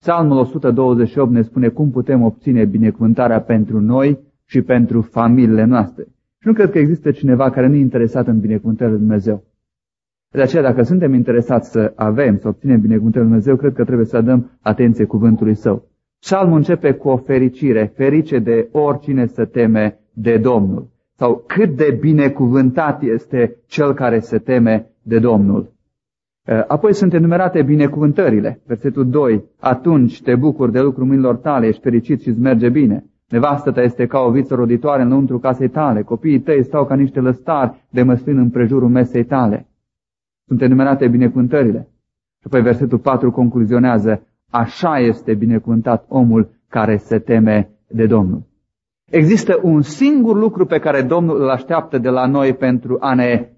Psalmul 128 ne spune cum putem obține binecuvântarea pentru noi și pentru familiile noastre. Și nu cred că există cineva care nu e interesat în binecuvântările lui Dumnezeu. De aceea, dacă suntem interesați să obținem binecuvântările lui Dumnezeu, cred că trebuie să dăm atenție cuvântului Său. Psalmul începe cu o fericire, ferice de oricine se teme de Domnul. Sau cât de binecuvântat este cel care se teme de Domnul. Apoi sunt enumerate binecuvântările. Versetul 2. Atunci te bucuri de lucrul mâinilor tale, ești fericit și îți merge bine. Nevastă ta este ca o viță roditoare înăuntru casei tale. Copiii tăi stau ca niște lăstari de măslin în prejurul mesei tale. Sunt enumerate binecuvântările. Și apoi versetul 4 concluzionează: așa este binecuvântat omul care se teme de Domnul. Există un singur lucru pe care Domnul îl așteaptă de la noi pentru a ne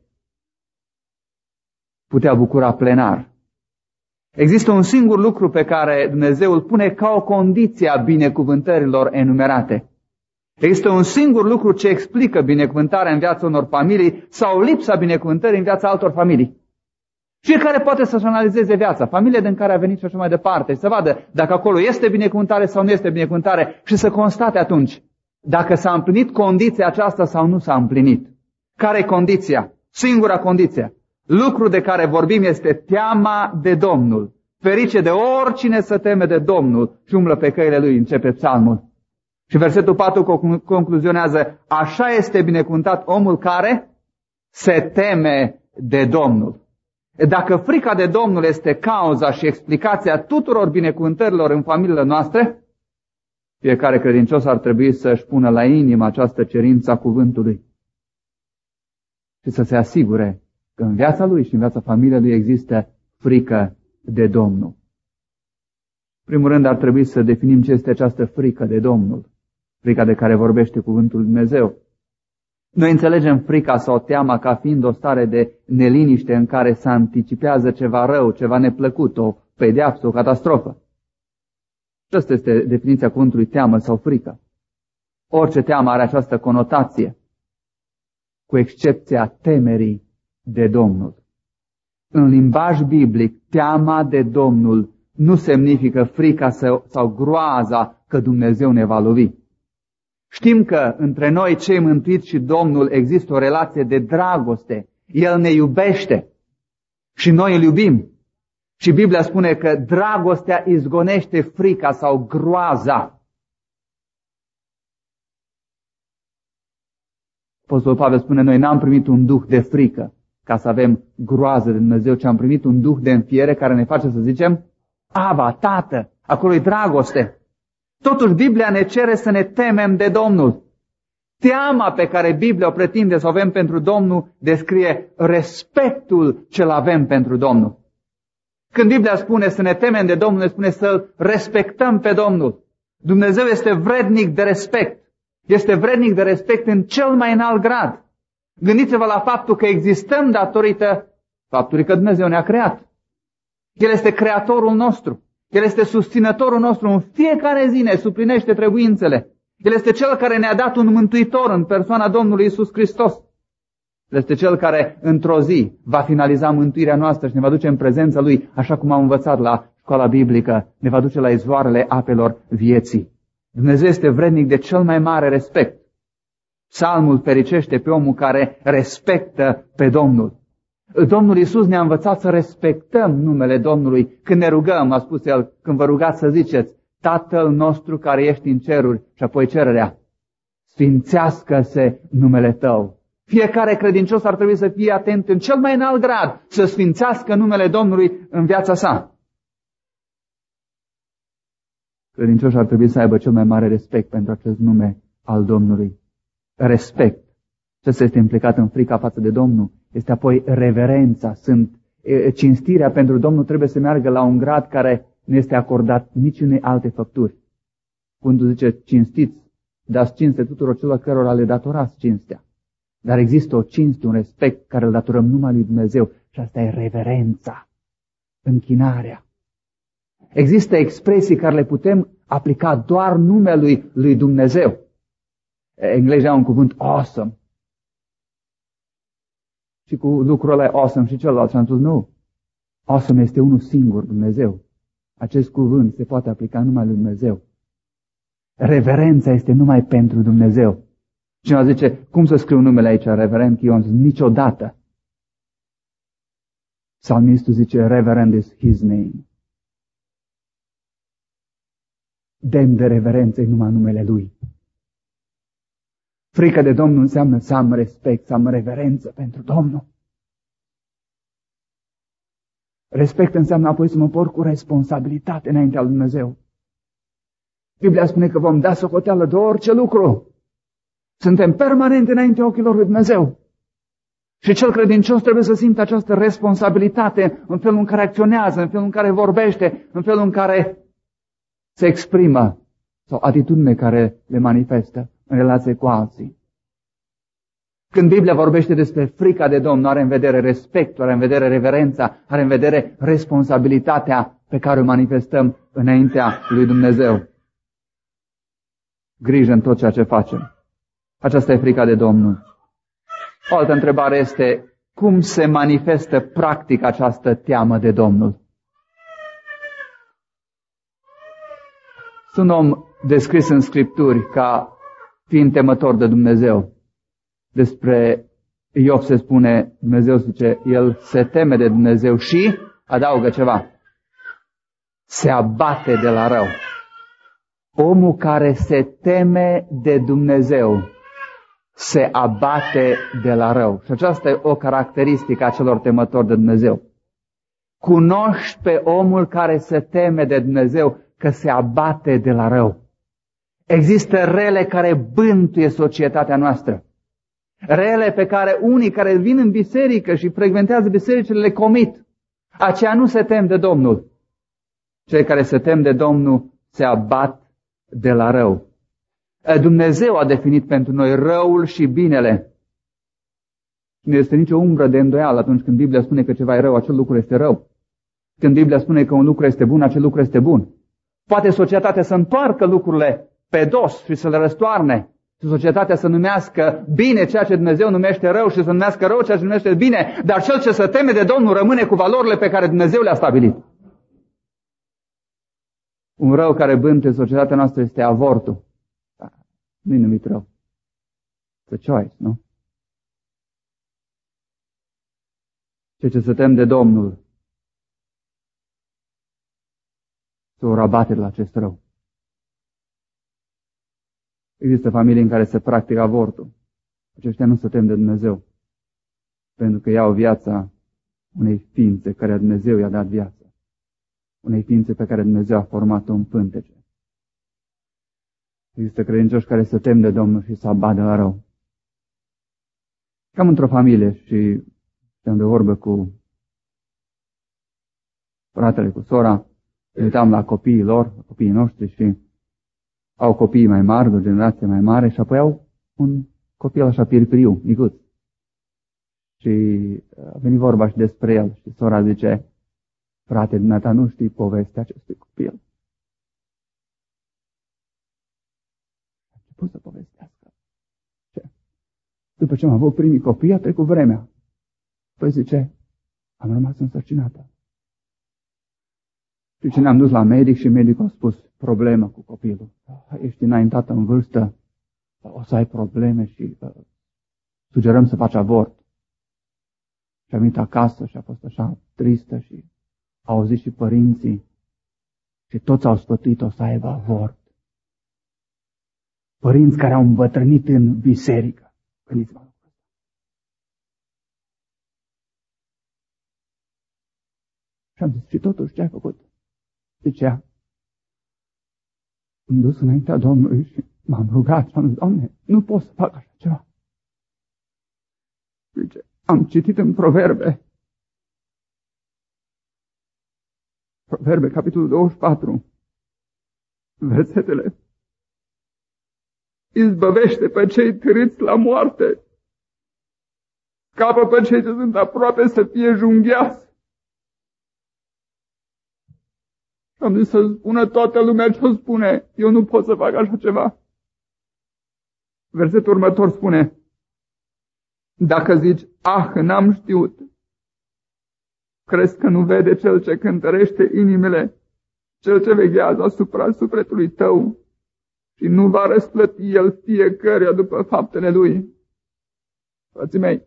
putea bucura plenar. Există un singur lucru pe care Dumnezeu îl pune ca o condiție a binecuvântărilor enumerate. Există un singur lucru ce explică binecuvântarea în viața unor familii sau lipsa binecuvântării în viața altor familii. Fiecare poate să-și analizeze viața, familia din care a venit și așa mai departe, și să vadă dacă acolo este binecuvântare sau nu este binecuvântare și să constate atunci dacă s-a împlinit condiția aceasta sau nu s-a împlinit. Care e condiția? Singura condiție. Lucrul de care vorbim este teama de Domnul. Ferice de oricine se teme de Domnul și umblă pe căile Lui, începe psalmul. Și versetul 4 concluzionează: așa este binecuvântat omul care se teme de Domnul. Dacă frica de Domnul este cauza și explicația tuturor binecuvântărilor în familiile noastre, fiecare credincios ar trebui să-și pună la inimă această cerință a cuvântului și să se asigure că în viața lui și în viața familiei lui există frică de Domnul. În primul rând ar trebui să definim ce este această frică de Domnul, frica de care vorbește cuvântul lui Dumnezeu. Noi înțelegem frica sau teama ca fiind o stare de neliniște în care se anticipează ceva rău, ceva neplăcut, o pedeapsă, o catastrofă. Aceasta este definiția cuvântului teamă sau frică. Orice teamă are această conotație, cu excepția temerii de Domnul. În limbaj biblic, teama de Domnul nu semnifică frica sau groaza că Dumnezeu ne va lovi. Știm că între noi, cei mântuiți și Domnul, există o relație de dragoste. El ne iubește și noi îl iubim. Și Biblia spune că dragostea izgonește frica sau groaza. Apostolul Pavel spune: noi n-am primit un duh de frică ca să avem groază de Dumnezeu, ci am primit un duh de înfiere care ne face să zicem: Aba, Tată, acolo e dragoste. Totuși Biblia ne cere să ne temem de Domnul. Teama pe care Biblia o pretinde să o avem pentru Domnul descrie respectul ce-l avem pentru Domnul. Când Biblia spune să ne temem de Domnul, ne spune să-L respectăm pe Domnul. Dumnezeu este vrednic de respect. Este vrednic de respect în cel mai înalt grad. Gândiți-vă la faptul că existăm datorită faptului că Dumnezeu ne-a creat. El este creatorul nostru. El este susținătorul nostru. În fiecare zi ne suplinește trebuințele. El este Cel care ne-a dat un mântuitor în persoana Domnului Iisus Hristos. El este Cel care într-o zi va finaliza mântuirea noastră și ne va duce în prezența Lui, așa cum am învățat la școala biblică, ne va duce la izvoarele apelor vieții. Dumnezeu este vrednic de cel mai mare respect. Psalmul fericește pe omul care respectă pe Domnul. Domnul Iisus ne-a învățat să respectăm numele Domnului. Când ne rugăm, a spus El, când vă rugați să ziceți: Tatăl nostru care ești în ceruri, și apoi cererea: sfințească-se numele Tău. Fiecare credincios ar trebui să fie atent în cel mai înalt grad să sfințească numele Domnului în viața sa. Credincioșii ar trebui să aibă cel mai mare respect pentru acest nume al Domnului. Respect. Ce este implicat în frica față de Domnul este apoi reverența. Cinstirea pentru Domnul trebuie să meargă la un grad care nu este acordat niciunei alte făpturi. Cuvântul zice: cinstiți, dați cinste tuturor celor cărora le datorați cinstea. Dar există o cinste, un respect care îl datorăm numai lui Dumnezeu și asta e reverența, închinarea. Există expresii care le putem aplica doar numelui lui Dumnezeu. Englezii au un cuvânt awesome. Și cu lucrul ăla awesome și celălalt. Și am spus: nu. Awesome este unul singur, Dumnezeu. Acest cuvânt se poate aplica numai lui Dumnezeu. Reverența este numai pentru Dumnezeu. Cineva zice, cum să scriu numele aici, Reverend Chion? Niciodată. Psalmistul zice, Reverend is his name. Demn de reverență e numai numele lui. Frica de Domnul înseamnă să am respect, să am reverență pentru Domnul. Respect înseamnă apoi să mă port cu responsabilitate înaintea lui Dumnezeu. Biblia spune că vom da socoteală de orice lucru. Suntem permanent înaintea ochilor lui Dumnezeu. Și cel credincios trebuie să simtă această responsabilitate în felul în care acționează, în felul în care vorbește, în felul în care se exprimă sau atitudine care le manifestă în relație cu alții. Când Biblia vorbește despre frica de Domnul, are în vedere respectul, are în vedere reverența, are în vedere responsabilitatea pe care o manifestăm înaintea lui Dumnezeu. Grijă în tot ceea ce facem. Aceasta e frica de Domnul. O altă întrebare este, cum se manifestă practic această teamă de Domnul? Sunt un om descris în Scripturi ca fiind temător de Dumnezeu. Despre Iov se spune, Dumnezeu zice, el se teme de Dumnezeu și adaugă ceva. Se abate de la rău. Omul care se teme de Dumnezeu se abate de la rău. Și aceasta e o caracteristică a celor temători de Dumnezeu. Cunoști pe omul care se teme de Dumnezeu că se abate de la rău. Există rele care bântuie societatea noastră. Rele pe care unii care vin în biserică și frecventează bisericile le comit. Aceia nu se tem de Domnul. Cei care se tem de Domnul se abat de la rău. Dumnezeu a definit pentru noi răul și binele. Nu este nicio umbră de îndoială atunci când Biblia spune că ceva e rău, acel lucru este rău. Când Biblia spune că un lucru este bun, acel lucru este bun. Poate societatea să întoarcă lucrurile pe dos și să le răstoarne. Și societatea să numească bine ceea ce Dumnezeu numește rău și să numească rău ceea ce numește bine. Dar cel ce se teme de Domnul rămâne cu valorile pe care Dumnezeu le-a stabilit. Un rău care bântuie societatea noastră este avortul. Nu-i numit rău. It's a choice, nu? Cei ce se tem de Domnul se vor abate la acest rău. Există familii în care se practică avortul. Aceștia nu se tem de Dumnezeu, pentru că iau viața unei ființe care Dumnezeu i-a dat viață. Unei ființe pe care Dumnezeu a format-o în pântece. Există credincioși care se tem de Domnul și se abat de la rău. Cam într-o familie și stăm de vorbă cu fratele, cu sora, uitam la copiii lor, copiii noștri și au copii mai mari, de o generație mai mare și apoi au un copil așa pirpiriu, micuț. Și a venit vorba și despre el și sora zice, frate, dumneata nu știi povestea acestui copil. A început să povestească. După ce am avut primii copii, a trecut vremea. Păi zice, am rămas însărcinată. Și ce ne-am dus la medic și medicul a spus, problemă cu copilul. Ești înaintată în vârstă, o să ai probleme și sugerăm să faci avort. Și am venit acasă și a fost așa tristă și au auzit și părinții și toți au sfătuit-o să aibă avort. Părinți care au îmbătrânit în biserică. Gândiți-vă. Și am zis, și totuși ce ai făcut? Zicea, am dus înaintea Domnului și m-am rugat și am zis, Doamne, nu pot să fac așa ceva. Zice, am citit în Proverbe, capitolul 24, versetele. Izbăvește pe cei târâți la moarte, scapă pe cei ce sunt aproape să fie junghiați. Am zis să spună toată lumea ce o spune. Eu nu pot să fac așa ceva. Versetul următor spune, dacă zici, n-am știut, crezi că nu vede cel ce cântărește inimile Cel ce veghează asupra sufletului tău și nu va răsplăti el fiecăruia după faptele lui. Frații mei,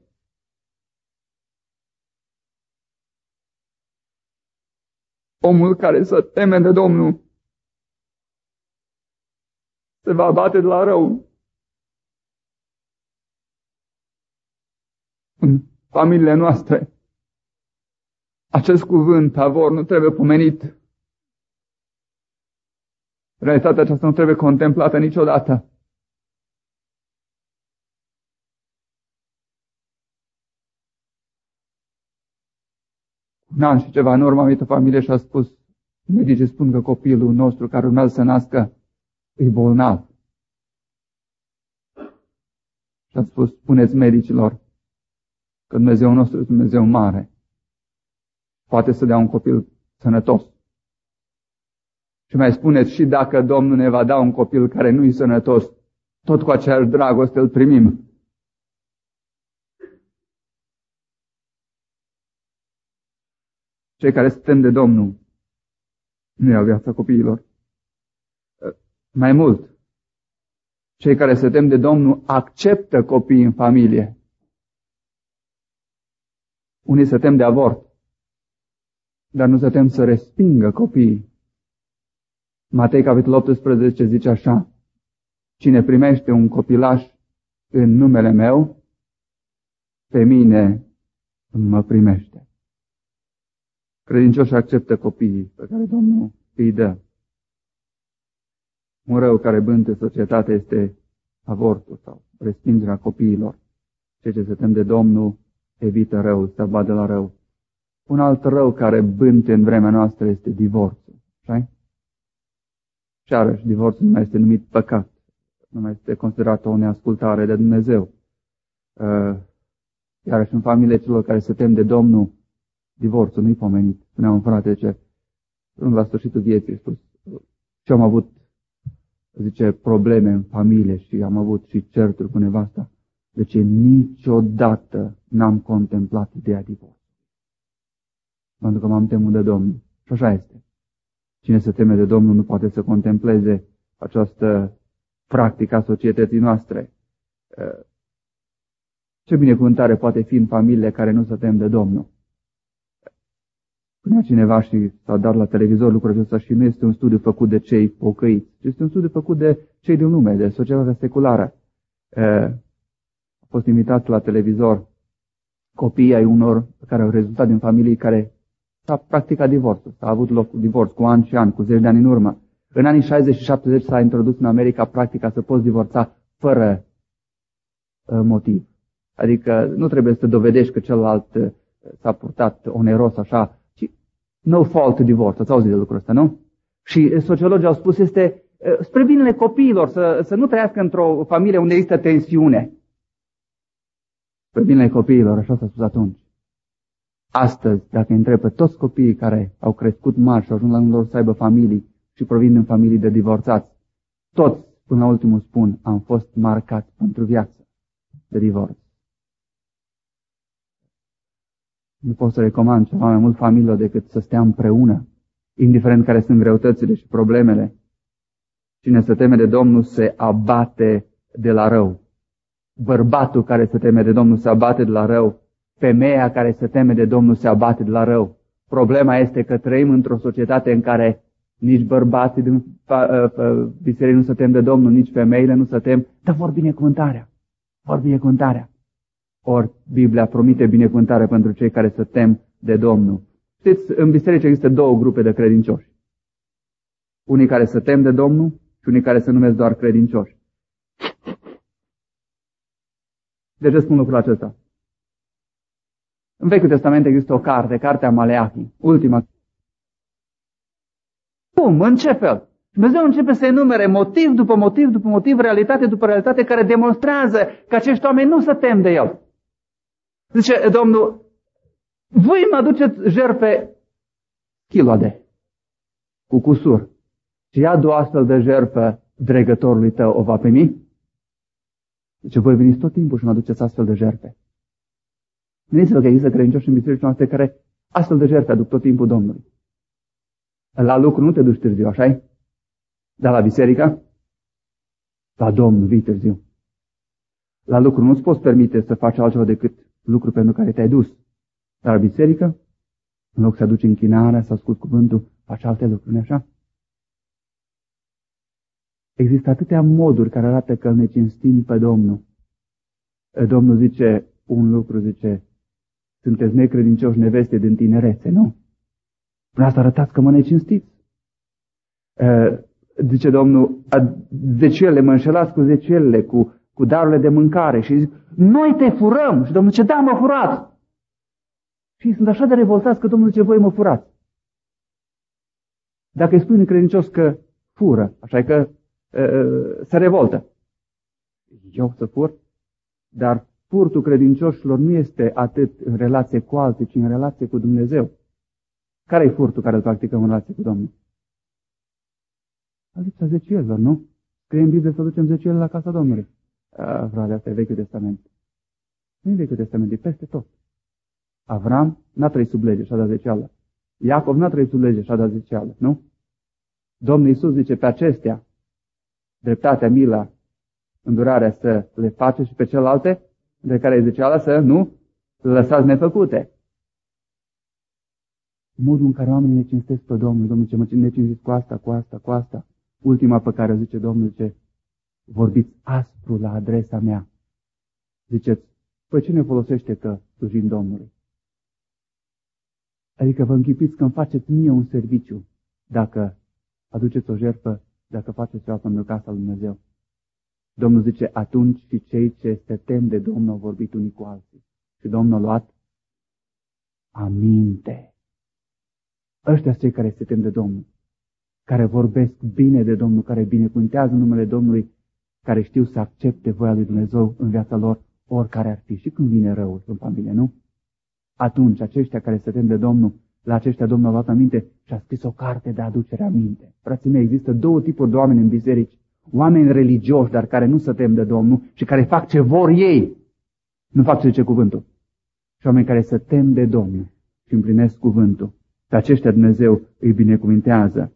omul care se teme de Domnul se va abate de la rău. În familiile noastre, acest cuvânt, avor, nu trebuie pomenit. Realitatea aceasta nu trebuie contemplată niciodată. Un an și ceva în urmă am venit o familie și a spus, medicii spun că copilul nostru care urmează să nască e bolnav. Și a spus, spuneți medicilor că Dumnezeu nostru este Dumnezeu mare. Poate să dea un copil sănătos. Și mai spuneți, și dacă Domnul ne va da un copil care nu e sănătos, tot cu aceeași dragoste îl primim. Cei care se tem de Domnul nu iau viața copiilor. Mai mult, cei care se tem de Domnul acceptă copiii în familie. Unii se tem de avort, dar nu se tem să respingă copiii. Matei, capitolul 18, zice așa, cine primește un copilaș în numele meu, pe mine mă primește. Credincioșii acceptă copiii pe care Domnul îi dă. Un rău care bântă societatea este avortul sau respingerea copiilor. Cei ce se tem de Domnul evită răul, se abate de la rău. Un alt rău care bânte în vremea noastră este divorțul. Așa? Și iarăși, divorțul nu mai este numit păcat. Nu mai este considerat o neascultare de Dumnezeu. Iarăși, în familiile celor care se tem de Domnul, divorțul nu-i pomenit. Spunea un frate, zice, la sfârșitul vieții, spus, și am avut, zice, probleme în familie și am avut și certuri cu nevasta. Deci niciodată n-am contemplat ideea divorțului. Pentru că m-am temut de Domnul. Și așa este. Cine se teme de Domnul nu poate să contempleze această practică a societății noastre. Ce binecuvântare poate fi în familiile care nu se tem de Domnul? Spunea cineva și s-a dat la televizor lucrul acesta și nu este un studiu făcut de cei pocăiți, ci este un studiu făcut de cei din lume, de societatea seculară. A fost invitat la televizor copiii ai unor care au rezultat din familii care s-a practicat divorțul. S-a avut loc divorț cu ani și ani, cu zeci de ani în urmă. În anii 60 și 70 s-a introdus în America practica să poți divorța fără motiv. Adică nu trebuie să dovedești că celălalt s-a purtat oneros așa, ci no fault divorce. Ați auzit de lucrul ăsta, nu? Și sociologii au spus este spre binele copiilor să nu trăiască într-o familie unde există tensiune. Spre binele copiilor, așa s-a spus atunci. Astăzi, dacă întreb pe toți copiii care au crescut mari și au ajuns la lor să aibă familii și provin din familii de divorțați, toți, până la ultimul spun, am fost marcați pentru viață de divorț. Nu pot să recomand ceva mai mult familiilor decât să stea împreună, indiferent care sunt greutățile și problemele. Cine se teme de Domnul se abate de la rău. Bărbatul care se teme de Domnul se abate de la rău. Femeia care se teme de Domnul se abate de la rău. Problema este că trăim într-o societate în care nici bărbații din biserică nu se tem de Domnul, nici femeile nu se tem, dar vor binecuvântarea. Vor binecuvântarea. Ori Biblia promite binecuvântare pentru cei care se tem de Domnul. Știți, în biserică există două grupe de credincioși. Unii care se tem de Domnul și unii care se numesc doar credincioși. De ce spun lucrul acesta? În Vechiul Testament există o carte, cartea Maleahi, ultima. Cum? În ce fel? Dumnezeu începe să enumere motiv după motiv după motiv, realitate după realitate, care demonstrează că acești oameni nu se tem de El. Zice Domnul, voi mă aduceți jertfe chiloade, cu cusur. Și ia două astfel de jertfă dregătorului tău, o va primi? Zice, voi veniți tot timpul și mă aduceți astfel de jertfe. Gândiți-vă că există credincioși în bisericile noastre care astfel de jertfe aduc tot timpul Domnului. La lucru nu te duci târziu, așa-i? Dar la biserică? La Domnul vii târziu. La lucru nu-ți poți permite să faci altceva decât lucru pentru care te-ai dus. Dar la biserică, în loc să aduci închinarea, să asculți cuvântul, faci alte lucruri, așa? Există atâtea moduri care arată că ne cinstim pe Domnul. Domnul zice un lucru, zice, sunteți necredincioși neveste din tinerețe, nu? Prin asta arătați că mă necinstiți. Zice Domnul, zeciuielile, mă înșelați cu zeciuielile, cu darurile de mâncare și zic, noi te furăm. Și Domnul zice, da, mă furați. Și sunt așa de revoltați că Domnul zice, voi mă furați. Dacă îi spui necredincios că fură, așa e că se revoltă. Eu să fur? Dar furtul credincioșilor nu este atât în relație cu alții, ci în relație cu Dumnezeu. Care e furtul care îl practicăm în relație cu Domnul? Lipsa zeciuielilor, nu? Scrie în Biblie să ducem zeciuieli la casa Domnului. Frate, asta e Vechiul Testament. Nu e Vechiul Testament, e peste tot. Avram n-a trăit sub lege și a dat zeciuială. Iacov n-a trăit sub lege și a dat zeciuială, nu? Domnul Iisus zice pe acestea, dreptatea, mila, îndurarea să le face și pe celelalte, de care e zeciuială, să nu le lăsați nefăcute. Modul în care oamenii ne cinstesc pe Domnul, Domnul zice, mă cinstiți cu asta, cu asta, cu asta. Ultima pe care o zice Domnul, zice, vorbiți aspru la adresa mea. Ziceți, păi ce ne folosește că slujim Domnului? Adică vă închipiți că îmi faceți mie un serviciu dacă aduceți o jertfă, dacă faceți ceva pentru casa lui Dumnezeu. Domnul zice, atunci și cei ce se tem de Domnul au vorbit unii cu alții. Și Domnul a luat aminte. Ăștia sunt cei care se tem de Domnul, care vorbesc bine de Domnul, care binecuvântează numele Domnului, care știu să accepte voia lui Dumnezeu în viața lor, oricare ar fi. Și când vine răul în familie, nu? Atunci, aceștia care se tem de Domnul, la aceștia Domnul a luat aminte și a scris o carte de aducere aminte. Frații mei, există două tipuri de oameni în biserici. Oameni religioși, dar care nu se tem de Domnul și care fac ce vor ei. Nu fac ce zice cuvântul. Și oameni care se tem de Domnul și împlinesc cuvântul. Pe aceștia Dumnezeu îi binecuvintează.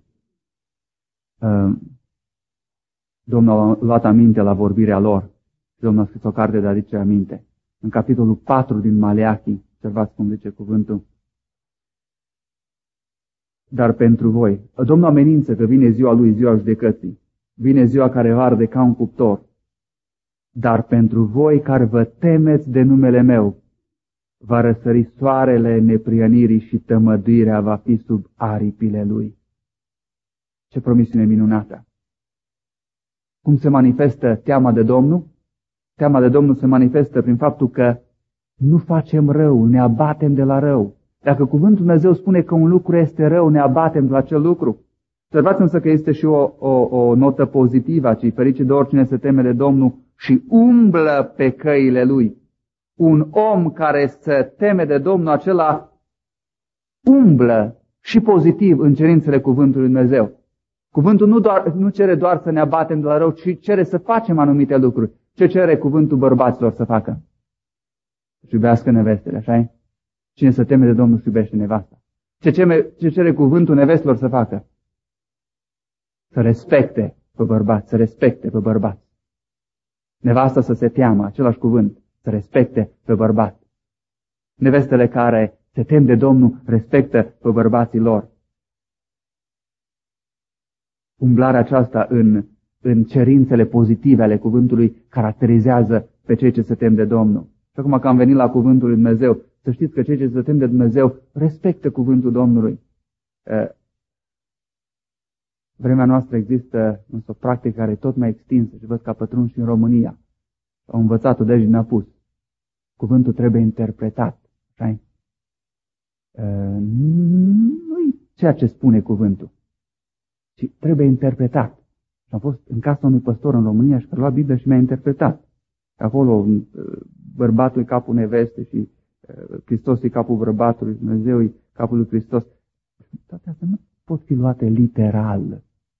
Domnul a luat aminte la vorbirea lor. Domnul a scris o carte de aducere aminte. În capitolul 4 din Maleachi, observați cum zice cuvântul. Dar pentru voi, Domnul amenință că vine ziua lui, ziua judecății. Vine ziua care va arde ca un cuptor. Dar pentru voi care vă temeți de numele meu, va răsări soarele neprionirii și tămăduirea va fi sub aripile lui. Ce promisiune minunată! Cum se manifestă teama de Domnul? Teama de Domnul se manifestă prin faptul că nu facem rău, ne abatem de la rău. Dacă cuvântul Dumnezeu spune că un lucru este rău, ne abatem de la acel lucru. Observați însă că este și o notă pozitivă, ci fericit de oricine se teme de Domnul și umblă pe căile lui. Un om care se teme de Domnul, acela umblă și pozitiv în cerințele cuvântului Dumnezeu. Cuvântul nu cere doar să ne abatem de la rău, ci cere să facem anumite lucruri. Ce cere cuvântul bărbaților să facă? Să iubească nevestele, așa-i? Cine se teme de Domnul și iubește nevasta. Ce cere cuvântul nevestelor să facă? Să respecte pe bărbați, să respecte pe bărbați. Nevasta să se teamă, același cuvânt, să respecte pe bărbați. Nevestele care se tem de Domnul respectă pe bărbații lor. Umblarea aceasta în cerințele pozitive ale cuvântului caracterizează pe cei ce se tem de Domnul. Și acum că am venit la cuvântul lui Dumnezeu, să știți că cei ce se tem de Dumnezeu respectă cuvântul Domnului. Vremea noastră există însă o practică care e tot mai extinsă și văd că a pătruns și în România. Au învățat-o de aici n-a pus. Cuvântul trebuie interpretat. Așa? Nu-i ceea ce spune cuvântul, ci trebuie interpretat. Și am fost în casa unui păstor în România și care a luat Biblia și mi-a interpretat. Acolo bărbatul e capul neveste și Hristos e capul bărbatului, Dumnezeu e capul lui Hristos. Toate astea nu pot fi luate literal.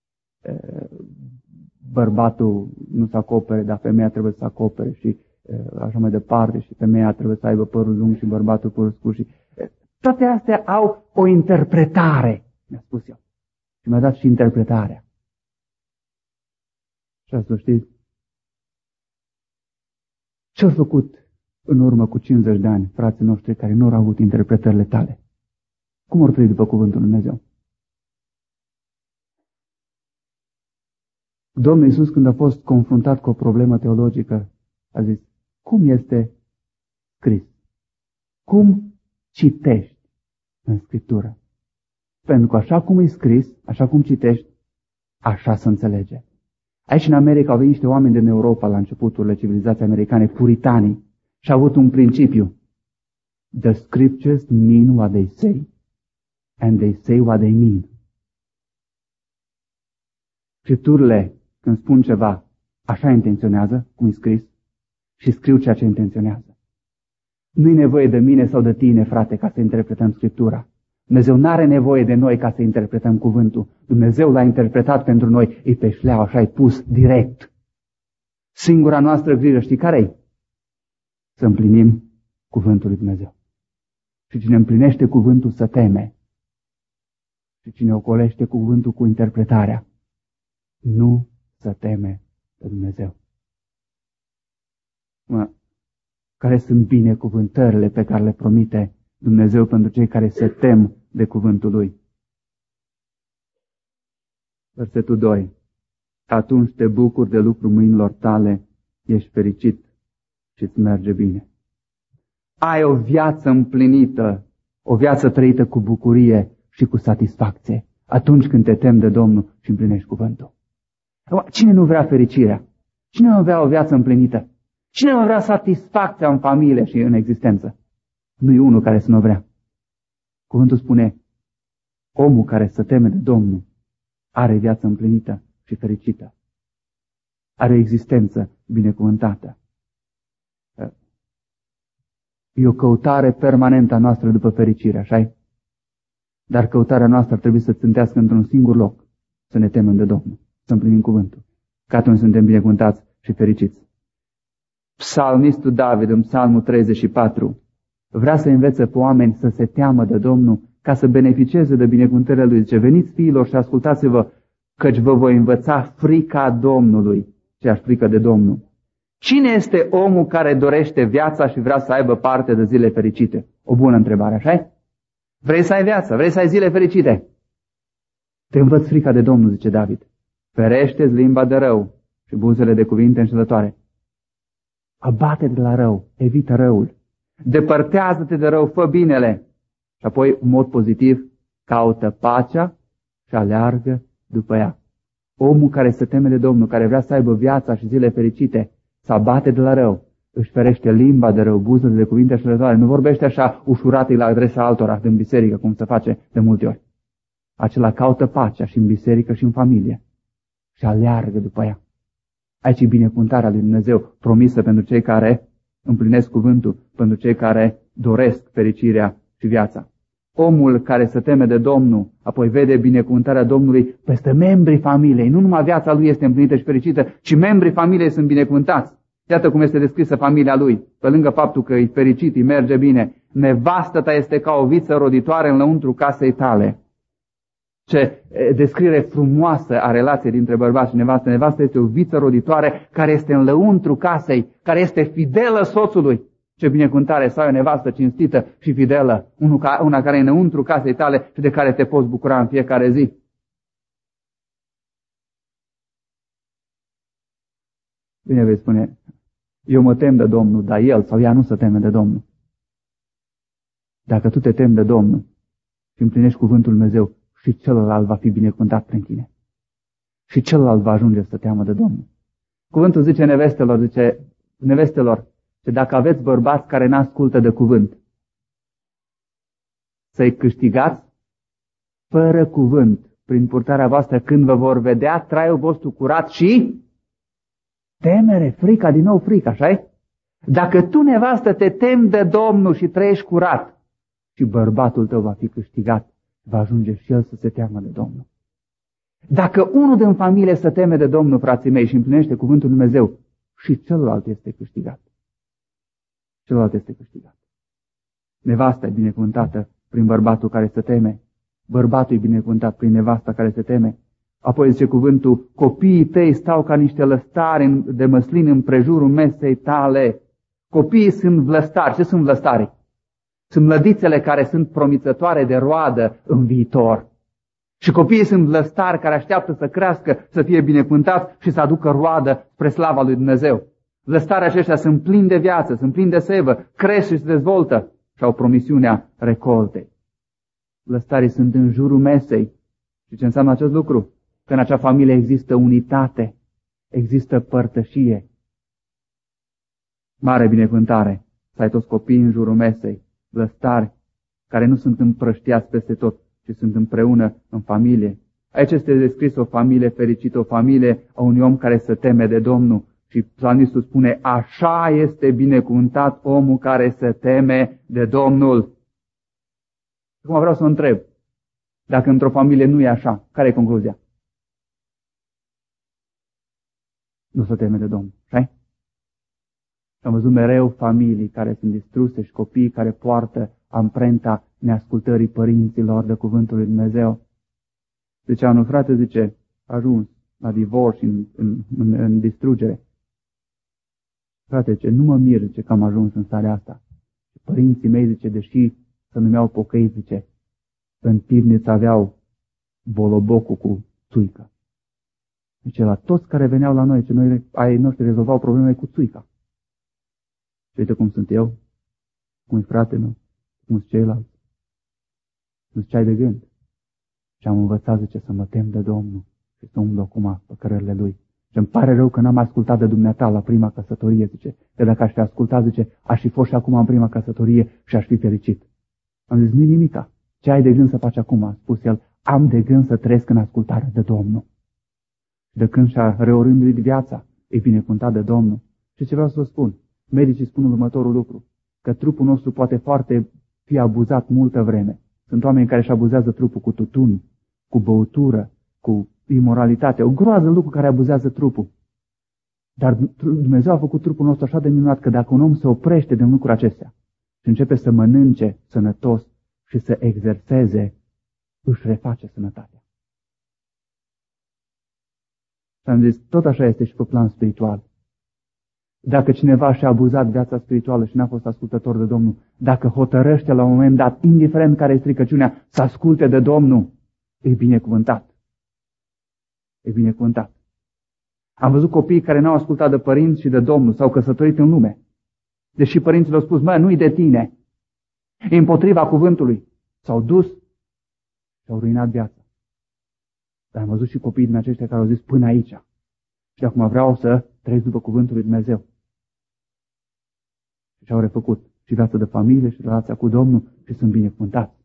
Bărbatul nu se acopere, dar femeia trebuie să se acopere și așa mai departe și femeia trebuie să aibă părul lung și bărbatul părul scurt. Și toate astea au o interpretare, mi-a spus eu. și mi-a dat și interpretarea. Și asta știți? Ce-au făcut în urmă cu 50 de ani frații noștri care nu au avut interpretările tale? Cum au trăit după cuvântul Lui Dumnezeu? Domnul Iisus, când a fost confruntat cu o problemă teologică, a zis, cum este scris? Cum citești în Scriptură? Pentru că așa cum e scris, așa cum citești, așa se înțelege. Aici în America au venit niște oameni din Europa la începuturile civilizației americane, puritanii, și au avut un principiu. The scriptures mean what they say, and they say what they mean. Scripturile, când spun ceva, așa intenționează, cum e scris, și scriu ceea ce intenționează. Nu-i nevoie de mine sau de tine, frate, ca să interpretăm Scriptura. Dumnezeu nu are nevoie de noi ca să interpretăm cuvântul. Dumnezeu l-a interpretat pentru noi, e pe șleau, așa e pus direct. Singura noastră grijă, știi care-i? Să împlinim cuvântul lui Dumnezeu. Și cine împlinește cuvântul să teme. Și cine ocolește cuvântul cu interpretarea, nu să teme de Dumnezeu. Care sunt binecuvântările pe care le promite Dumnezeu pentru cei care se tem de cuvântul Lui. Versetul 2. Atunci te bucuri de lucrul mâinilor tale, ești fericit și îți merge bine. Ai o viață împlinită, o viață trăită cu bucurie și cu satisfacție, atunci când te temi de Domnul și împlinești cuvântul. Cine nu vrea fericirea? Cine nu vrea o viață împlinită? Cine nu vrea satisfacția în familie și în existență? Nu-i unul care să nu vrea. Cuvântul spune, omul care se teme de Domnul are viață împlinită și fericită. Are o existență binecuvântată. E o căutare permanentă a noastră după fericire, așa-i? Dar căutarea noastră ar trebui să țintească într-un singur loc, să ne temem de Domnul, să împlinim cuvântul, că atunci suntem binecuvântați și fericiți. Psalmistul David, în Psalmul 34, vrea să învețe pe oameni să se teamă de Domnul ca să beneficieze de binecuvântările Lui. Zice, veniți fiilor și ascultați-vă, căci vă voi învăța frica Domnului, ceea frică de Domnul. Cine este omul care dorește viața și vrea să aibă parte de zile fericite? O bună întrebare, așa-i? Vrei să ai viață, vrei să ai zile fericite? Te învăț frica de Domnul, zice David. Ferește-ți limba de rău și buzele de cuvinte înșelătoare. Abate de la rău, evită răul. Depărtează-te de rău, fă binele. Și apoi, în mod pozitiv, caută pacea și aleargă după ea. Omul care se teme de Domnul, care vrea să aibă viața și zile fericite, să abate de la rău, își ferește limba de rău, buzele de cuvinte înșelătoare. Nu vorbește așa ușurat la adresa altora din biserică, cum se face de multe ori. Acela caută pacea și în biserică și în familie și aleargă după ea. Aici e binecuvântarea lui Dumnezeu, promisă pentru cei care împlinesc cuvântul, pentru cei care doresc fericirea și viața. Omul care se teme de Domnul, apoi vede binecuvântarea Domnului peste membrii familiei. Nu numai viața lui este împlinită și fericită, ci membrii familiei sunt binecuvântați. Iată cum este descrisă familia lui. Pe lângă faptul că e fericit, îi merge bine, nevastă ta este ca o viță roditoare în lăuntru casei tale. Ce descriere frumoasă a relației dintre bărbat și nevastă. Nevastă este o viță roditoare care este în lăuntru casei, care este fidelă soțului. Ce binecuvântare să ai o nevastă cinstită și fidelă, una care e înăuntru casei tale și de care te poți bucura în fiecare zi. Bine vei spune, eu mă tem de Domnul, dar el sau ea nu se teme de Domnul. Dacă tu te temi de Domnul și împlinești cuvântul Lui Dumnezeu, și celălalt va fi binecuvântat prin tine. Și celălalt va ajunge să teamă de Domnul. Cuvântul zice nevestelor, că dacă aveți bărbați care n-ascultă de cuvânt, să-i câștigați fără cuvânt prin purtarea voastră când vă vor vedea traiul vostru curat și temere, frica, din nou frica, așa-i? Dacă tu, nevastă, te temi de Domnul și trăiești curat, și bărbatul tău va fi câștigat, va ajunge și el să se teamă de Domnul. Dacă unul din familie se teme de Domnul, frații mei, și împlinește cuvântul Lui Dumnezeu, și celălalt este câștigat. Celălalt este câștigat. Nevasta e binecuvântată prin bărbatul care se teme bărbatul e binecuvântat prin nevasta care se teme. Apoi zice cuvântul, copiii tăi stau ca niște lăstari de măslin în prejurul mesei tale. Copiii sunt vlăstari. Ce sunt vlăstarii? Sunt mlădițele care sunt promițătoare de roadă în viitor. Și copiii sunt vlăstari care așteaptă să crească, să fie binecuvântați și să aducă roadă spre slava lui Dumnezeu. Vlăstarii aceștia sunt plini de viață, sunt plini de sevă, cresc și se dezvoltă și au promisiunea recoltei. Vlăstarii sunt în jurul mesei. Și ce înseamnă acest lucru? Că în acea familie există unitate, există părtășie. Mare binecuvântare să ai toți copiii în jurul mesei, vlăstari care nu sunt împrăștiați peste tot, ci sunt împreună în familie. Aici este descris o familie fericită, o familie a unui om care se teme de Domnul. Și psalmistul spune, așa este binecuvântat omul care se teme de Domnul. Acum vreau să o întreb, dacă într-o familie nu e așa, care e concluzia? Nu se teme de Domnul, așa? Am văzut mereu familii care sunt distruse și copii care poartă amprenta neascultării părinților de cuvântul lui Dumnezeu. Zicea unul frate, zice, a ajuns la divorț și în distrugere. Frate, zice, nu mă mir, zice, că am ajuns în starea asta. Părinții mei, zice, deși să numeau pocăiți, zice, în pivniță aveau bolobocul cu țuică. Zice, la toți care veneau la noi, zice, noi ai noștri rezolvau problemele cu țuica. Și uite cum sunt eu, cum e frate meu, cum sunt ceilalți. Nu ce ai de gând. Și am învățat, zice, să mă tem de Domnul și să umblu acum pe cărările Lui. Și îmi pare rău că n-am ascultat de dumneata la prima căsătorie, zice, că dacă aș fi ascultat, zice, aș fi fost și acum în prima căsătorie și aș fi fericit. Am zis, nu-i nimica. Ce ai de gând să faci acum? A spus el, am de gând să trăiesc în ascultare de Domnul. De când și-a reorânduit viața, e binecuvântat de Domnul. Și ce vreau să vă spun? Medicii spun următorul lucru, că trupul nostru poate foarte fi abuzat multă vreme. Sunt oameni care își abuzează trupul cu tutun, cu băutură, cu imoralitate, o groază de lucruri care abuzează trupul. Dar Dumnezeu a făcut trupul nostru așa de minunat că dacă un om se oprește din lucruri acestea și începe să mănânce sănătos și să exerseze, își reface sănătatea. Și am zis, tot așa este și pe plan spiritual. Dacă cineva și-a abuzat viața spirituală și n-a fost ascultător de Domnul, dacă hotărăște la un moment dat, indiferent care e stricăciunea, să asculte de Domnul, e binecuvântat. E binecuvântat. Am văzut copiii care n-au ascultat de părinți și de Domnul, s-au căsătorit în lume. Deși părinții le-au spus, mă, nu-i de tine. E împotriva cuvântului. S-au dus și au ruinat viața. Dar am văzut și copiii din aceștia care au zis până aici. Și acum vreau să trăiesc după cuvântul lui Dumnezeu. Și au refăcut și viața de familie și relația cu Domnul și sunt binecuvântați.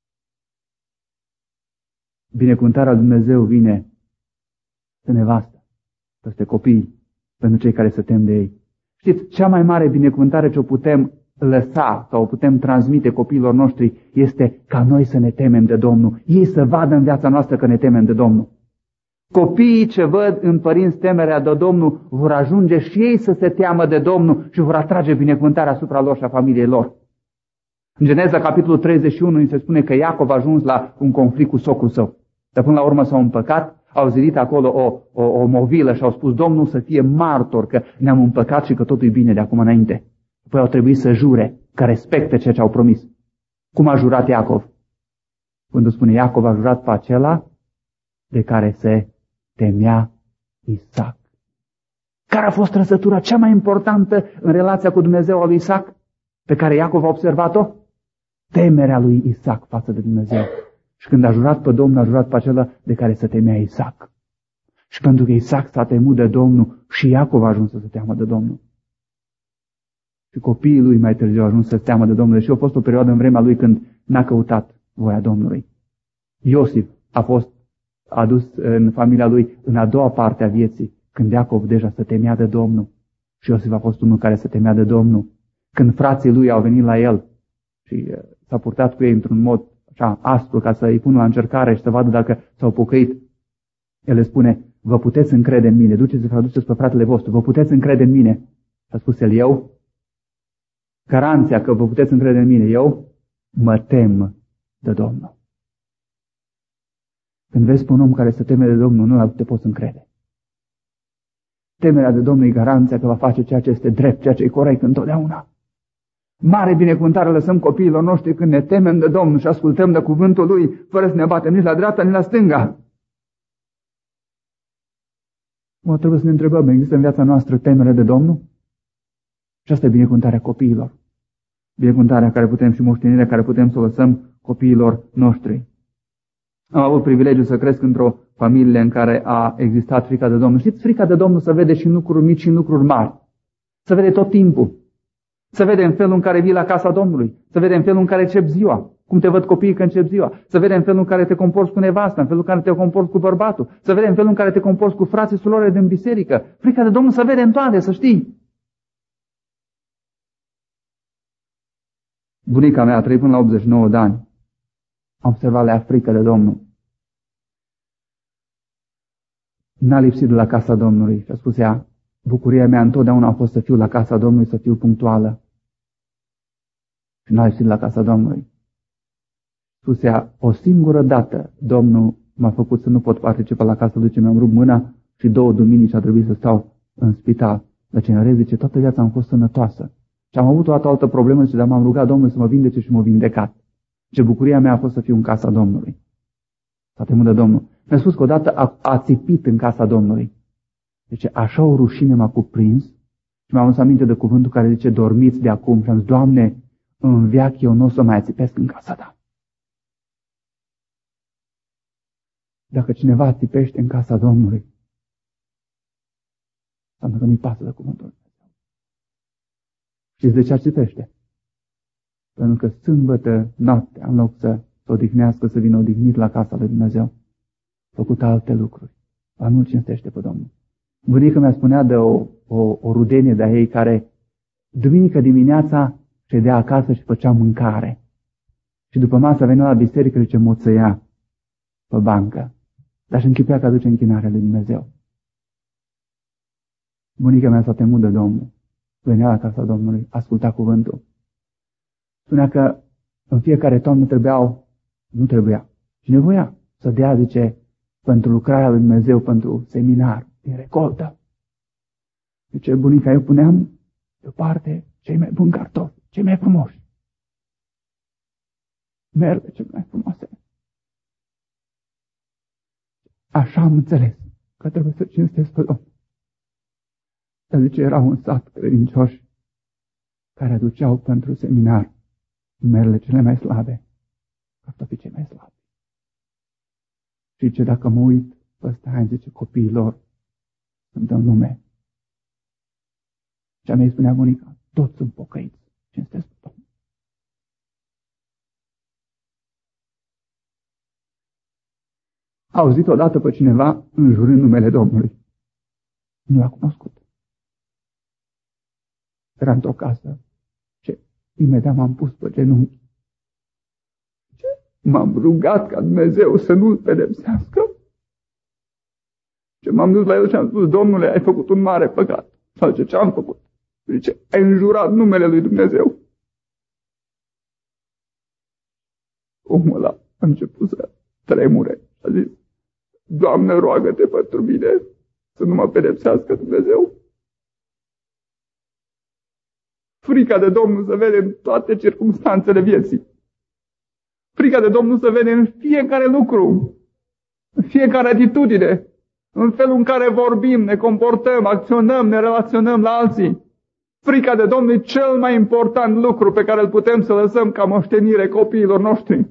Binecuvântarea lui Dumnezeu vine pe nevastă, peste copii, pentru cei care se tem de ei. Știți, cea mai mare binecuvântare ce o putem lăsa sau o putem transmite copiilor noștri este ca noi să ne temem de Domnul. Ei să vadă în viața noastră că ne temem de Domnul. Copiii ce văd în părinți temerea de Domnul vor ajunge și ei să se teamă de Domnul și vor atrage binecuvântarea asupra lor și a familiei lor. În Geneza, capitolul 31, ni se spune că Iacov a ajuns la un conflict cu socrul său. Dar până la urmă s-au împăcat, au zidit acolo o movilă și au spus Domnul să fie martor că ne-am împăcat și că totul e bine de acum înainte. Apoi au trebuit să jure că respectă ceea ce au promis. Cum a jurat Iacov? Când spune Iacov a jurat pe acela de care se temea Isaac. Care a fost trăsătura cea mai importantă în relația cu Dumnezeu a lui Isaac, pe care Iacov a observat-o? Temerea lui Isaac față de Dumnezeu. Și când a jurat pe Domnul, a jurat pe acela de care se temea Isaac. Și pentru că Isaac s-a temut de Domnul, și Iacov a ajuns să se teamă de Domnul. Și copiii lui mai târziu au ajuns să se teamă de Domnul. Și a fost o perioadă în vremea lui când n-a căutat voia Domnului. Iosif a fost adus în familia lui în a doua parte a vieții, când Iacov deja se temea de Domnul. Și Iosif a fost unul care se temea de Domnul. Când frații lui au venit la el și s-a purtat cu ei într-un mod așa aspru ca să îi pună la încercare și să vadă dacă s-au pocăit, el le spune, vă puteți încrede în mine, duceți-vă, aduceți pe fratele vostru, vă puteți încrede în mine. A spus el, eu, garanția că vă puteți încrede în mine, eu mă tem de Domnul. Când vezi pe un om care se teme de Domnul, nu te poți încrede. Temerea de Domnul e garanția că va face ceea ce este drept, ceea ce e corect întotdeauna. Mare binecuvântare lăsăm copiilor noștri când ne temem de Domnul și ascultăm de cuvântul Lui, fără să ne batem nici la dreapta, nici la stânga. Trebuie să ne întrebăm, există în viața noastră temere de Domnul? Și asta e binecuvântarea copiilor. Binecuvântarea care putem și moștenirea care putem să o lăsăm copiilor noștri. Am avut privilegiul să cresc într-o familie în care a existat frica de Domnul. Știți, frica de Domnul se vede și în lucruri mici și în lucruri mari. Se vede tot timpul. Se vede în felul în care vii la casa Domnului. Se vede în felul în care începi ziua. Cum te văd copiii când încep ziua. Se vede în felul în care te comporți cu nevasta, în felul în care te comporți cu bărbatul. Se vede în felul în care te comporți cu frații și surorile din biserică. Frica de Domnul se vede în toate, să știi. Bunica mea a trăit până la 89 de ani. Am observat la ea frică de Domnul. N-a lipsit de la casa Domnului. Și a spus ea, bucuria mea întotdeauna a fost să fiu la casa Domnului, să fiu punctuală. Și n-a lipsit de la casa Domnului. Spus ea, o singură dată Domnul m-a făcut să nu pot participa la casa Lui, ce mi-am rupt mâna și 2 duminici a trebuit să stau în spital. Dar ce în rest, zice, toată viața am fost sănătoasă. Și am avut o altă problemă, și dar m-am rugat Domnului să mă vindece și m-a vindecat. Ce bucuria mea a fost să fiu în casa Domnului. S-a temut de Domnul. Mi-a spus că odată a țipit în casa Domnului. Deci așa o rușine m-a cuprins și mi-am adus aminte de cuvântul care zice, dormiți de acum. Și am zis, Doamne, în veac eu nu o să mai țipesc în casa Ta. Dacă cineva țipește în casa Domnului, înseamnă că nu-i pasă de cuvântul. Știți de ce ar țipește? Pentru că sâmbătă noaptea, în loc să se odihnească, să vină odihnit la casa lui Dumnezeu, a făcut alte lucruri. Dar nu cinstește pe Domnul. Bunica mi-a spunea de o rudenie de-a ei care duminică dimineața ședea acasă și făcea mâncare. Și după masă venea la biserică și ce moțăia pe bancă. Dar și închipea că aduce închinarea lui Dumnezeu. Bunica mea s-a temut de Domnul. Venea la casa Domnului, asculta cuvântul. Spunea că în fiecare toamnă nu trebuia, și nevoia să dea, zice, pentru lucrarea lui Dumnezeu, pentru seminar, din recoltă. Zice, bunica, eu puneam deoparte cei mai buni cartofi, cei mai frumoși. Merle cele mai frumoase. Așa am înțeles că trebuie să cinstesc pe Domnul. Dar zice, erau în sat credincioși care aduceau pentru seminar merele cele mai slabe, cartofii cei mai slabi. Și zice, dacă mă uit pe ăsta, zice, copiilor sunt în lume. Și a mea îi spunea bunica, toți sunt pocăiți, cinstesc pe Domnul. A auzit odată pe cineva înjurând numele Domnului. Nu l-a cunoscut. Era într-o casă și imediat m-am pus pe genunchi. M-am rugat ca Dumnezeu să nu-l pedepsească. Și m-am dus la el și am spus, Domnule, ai făcut un mare păcat. Sau ce am făcut? Zice, ai înjurat numele lui Dumnezeu. Omul ăla a început să tremure. A zis, Doamne, roagă-te pentru mine să nu mă pedepsească Dumnezeu. Frica de Domnul se vede în toate circumstanțele vieții. Frica de Domnul se vede în fiecare lucru, în fiecare atitudine, în felul în care vorbim, ne comportăm, acționăm, ne relaționăm la alții. Frica de Domnul e cel mai important lucru pe care îl putem să lăsăm ca moștenire copiilor noștri.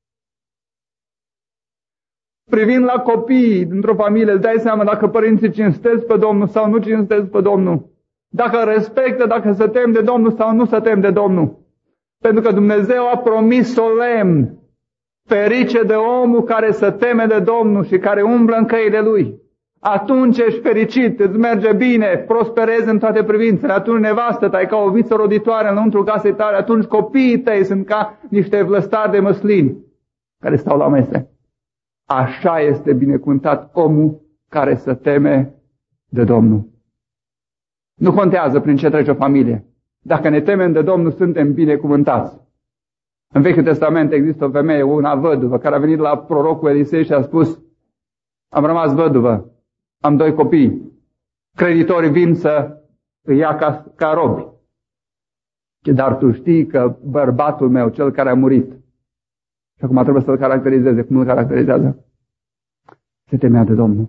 Privind la copiii dintr-o familie, îți dai seama dacă părinții cinstesc pe Domnul sau nu cinstesc pe Domnul. Dacă respectă, dacă se tem de Domnul sau nu se tem de Domnul. Pentru că Dumnezeu a promis solemn, ferice de omul care se teme de Domnul și care umblă în căile Lui. Atunci ești fericit, îți merge bine, prosperezi în toate privințele. Atunci nevastă ta e ca o viță roditoare înăuntru casei tale. Atunci copiii tăi sunt ca niște vlăstari de măslini care stau la mese. Așa este binecuvântat omul care se teme de Domnul. Nu contează prin ce trece o familie. Dacă ne temem de Domnul, suntem binecuvântați. În Vechiul Testament există o femeie, una văduvă, care a venit la prorocul Elisei și a spus, Am rămas văduvă. Am 2 copii. Creditorii vin să îi ia ca robi. Dar tu știi că bărbatul meu, cel care a murit, și acum trebuie să-l caracterizeze. Cum îl caracterizează? Se temea de Domnul.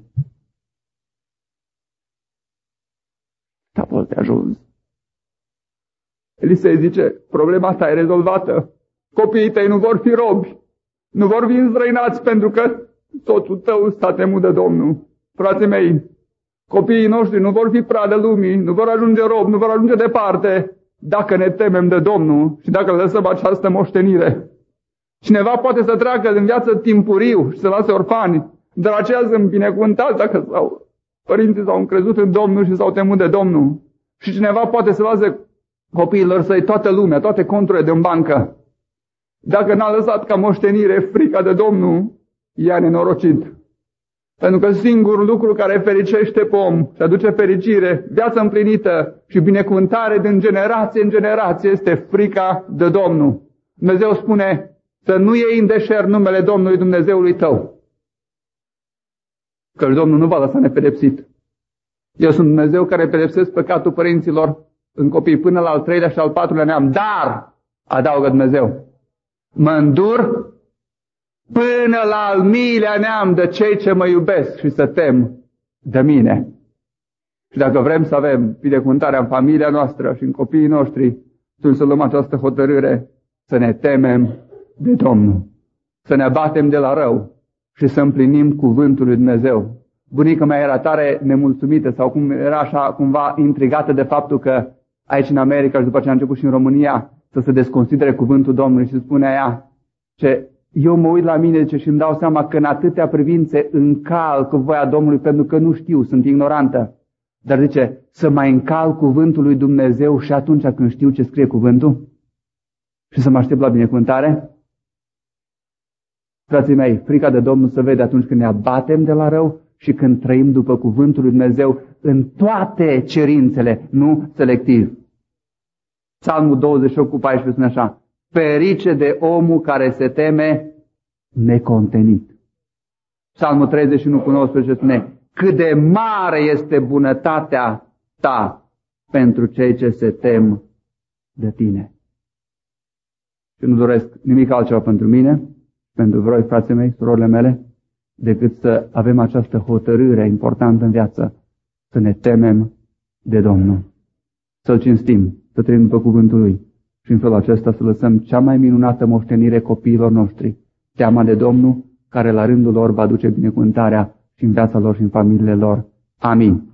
Capul te ajuns. Elisei zice, problema ta e rezolvată. Copiii tăi nu vor fi robi. Nu vor fi înstrăinați pentru că soțul tău s-a temut de Domnul. Frații mei, copiii noștri nu vor fi pradă lumii, nu vor ajunge robi, nu vor ajunge departe dacă ne temem de Domnul și dacă lăsăm această moștenire. Cineva poate să treacă în viață timpuriu și să lase orfani, dar aceia sunt binecuvântați dacă părinții s-au încrezut în Domnul și s-au temut de Domnul. Și cineva poate să lase copiilor săi toată lumea, toate conturile de în bancă. Dacă n-a lăsat ca moștenire frica de Domnul, i-a nenorocit. Pentru că singurul lucru care fericește pe om și aduce fericire, viață împlinită și binecuvântare din generație în generație este frica de Domnul. Dumnezeu spune să nu iei în deșert numele Domnului Dumnezeului tău. Că Domnul nu va lăsa nepedepsit. Eu sunt Dumnezeu care pedepsesc păcatul părinților în copii până la al 3-lea și al 4-lea neam. Dar, adaugă Dumnezeu, mă îndur până la al 1000-lea neam de cei ce mă iubesc și să tem de mine. Și dacă vrem să avem binecuvântarea în familia noastră și în copiii noștri, trebuie să luăm această hotărâre să ne temem de Domnul, să ne abatem de la rău și să împlinim cuvântul lui Dumnezeu. Bunica mea era tare nemulțumită sau cum era așa cumva intrigată de faptul că aici în America și după ce a început și în România să se desconsidere cuvântul Domnului și spunea ea ce eu mă uit la mine și îmi dau seama că în atâtea privințe încalc voia Domnului pentru că nu știu, sunt ignorantă. Dar zice, să mai încalc cuvântul lui Dumnezeu și atunci când știu ce scrie cuvântul și să mă aștept la binecuvântare. Frații mei, frica de Domnul se vede atunci când ne abatem de la rău și când trăim după cuvântul lui Dumnezeu în toate cerințele, nu selectiv. Psalmul 28:14 spune așa, ferice de omul care se teme necontenit. Psalmul 31:19 spune, cât de mare este bunătatea ta pentru cei ce se tem de tine. Și nu doresc nimic altceva pentru mine, pentru voi, frații mei, surorile mele, decât să avem această hotărâre importantă în viață, să ne temem de Domnul, să-L cinstim, să trăim după cuvântul Lui și în felul acesta să lăsăm cea mai minunată moștenire copiilor noștri, teama de Domnul, care la rândul lor va duce binecuvântarea și în viața lor și în familiile lor. Amin.